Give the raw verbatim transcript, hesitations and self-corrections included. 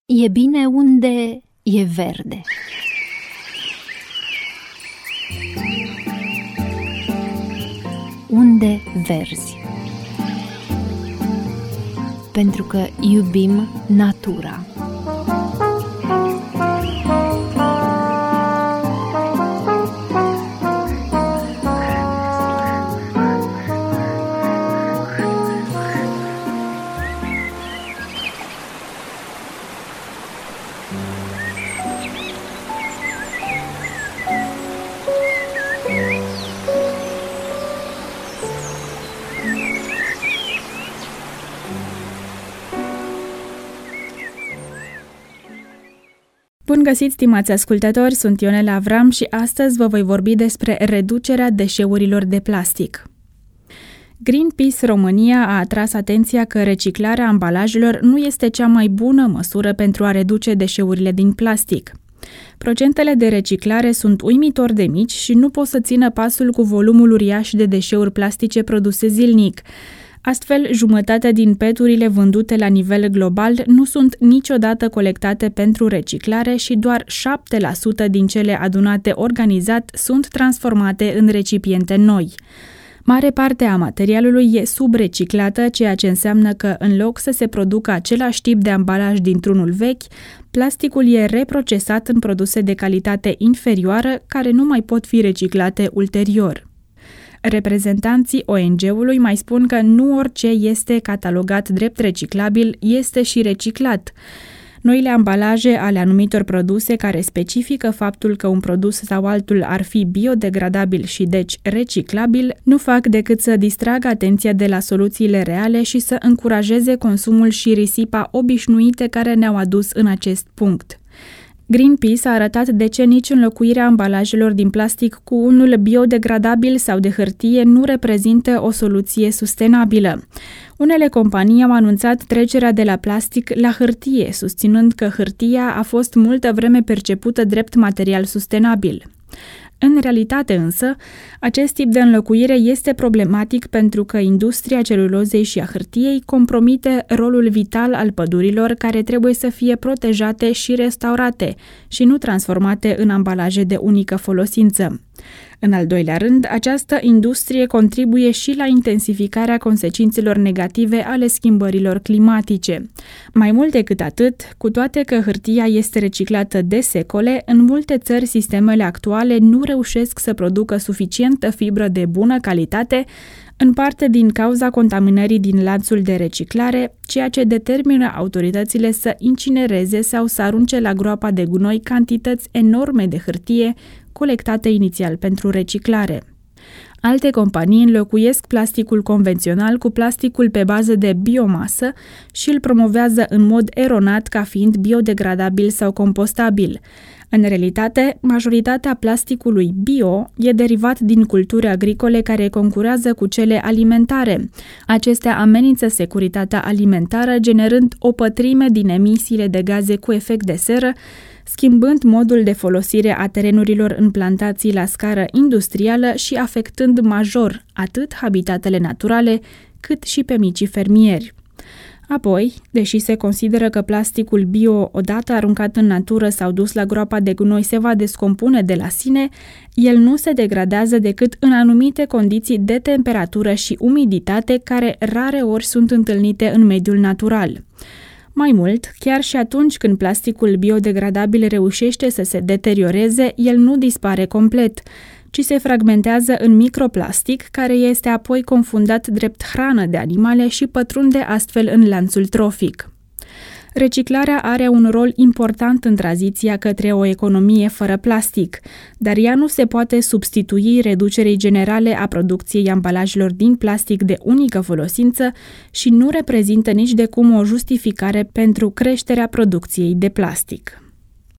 E bine unde e verde. Unde verzi. Pentru că iubim natura. Bun găsit, stimați ascultători, sunt Ionela Avram și astăzi vă voi vorbi despre reducerea deșeurilor de plastic. Greenpeace România a atras atenția că reciclarea ambalajelor nu este cea mai bună măsură pentru a reduce deșeurile din plastic. Procentele de reciclare sunt uimitor de mici și nu pot să țină pasul cu volumul uriaș de deșeuri plastice produse zilnic. Astfel, jumătate din peturile vândute la nivel global nu sunt niciodată colectate pentru reciclare și doar șapte la sută din cele adunate organizat sunt transformate în recipiente noi. Mare parte a materialului e subreciclată, ceea ce înseamnă că, în loc să se producă același tip de ambalaj dintr-unul vechi, plasticul e reprocesat în produse de calitate inferioară, care nu mai pot fi reciclate ulterior. Reprezentanții O N G-ului mai spun că nu orice este catalogat drept reciclabil este și reciclat. Noile ambalaje ale anumitor produse care specifică faptul că un produs sau altul ar fi biodegradabil și deci reciclabil nu fac decât să distragă atenția de la soluțiile reale și să încurajeze consumul și risipa obișnuite care ne-au adus în acest punct. Greenpeace a arătat de ce nici înlocuirea ambalajelor din plastic cu unul biodegradabil sau de hârtie nu reprezintă o soluție sustenabilă. Unele companii au anunțat trecerea de la plastic la hârtie, susținând că hârtia a fost multă vreme percepută drept material sustenabil. În realitate însă, acest tip de înlocuire este problematic pentru că industria celulozei și a hârtiei compromite rolul vital al pădurilor care trebuie să fie protejate și restaurate și nu transformate în ambalaje de unică folosință. În al doilea rând, această industrie contribuie și la intensificarea consecințelor negative ale schimbărilor climatice. Mai mult decât atât, cu toate că hârtia este reciclată de secole, în multe țări sistemele actuale nu reușesc să producă suficientă fibră de bună calitate, în parte din cauza contaminării din lanțul de reciclare, ceea ce determină autoritățile să incinereze sau să arunce la groapa de gunoi cantități enorme de hârtie colectate inițial pentru reciclare. Alte companii înlocuiesc plasticul convențional cu plasticul pe bază de biomasă și îl promovează în mod eronat ca fiind biodegradabil sau compostabil. În realitate, majoritatea plasticului bio e derivat din culturi agricole care concurează cu cele alimentare. Acestea amenință securitatea alimentară, generând o pătrime din emisiile de gaze cu efect de seră, schimbând modul de folosire a terenurilor în plantații la scară industrială și afectând major atât habitatele naturale, cât și pe micii fermieri. Apoi, deși se consideră că plasticul bio, odată aruncat în natură sau dus la groapa de gunoi, se va descompune de la sine, el nu se degradează decât în anumite condiții de temperatură și umiditate care rare ori sunt întâlnite în mediul natural. Mai mult, chiar și atunci când plasticul biodegradabil reușește să se deterioreze, el nu dispare complet, ci se fragmentează în microplastic, care este apoi confundat drept hrană de animale și pătrunde astfel în lanțul trofic. Reciclarea are un rol important în tranziția către o economie fără plastic, dar ea nu se poate substitui reducerii generale a producției ambalajelor din plastic de unică folosință și nu reprezintă nici de cum o justificare pentru creșterea producției de plastic.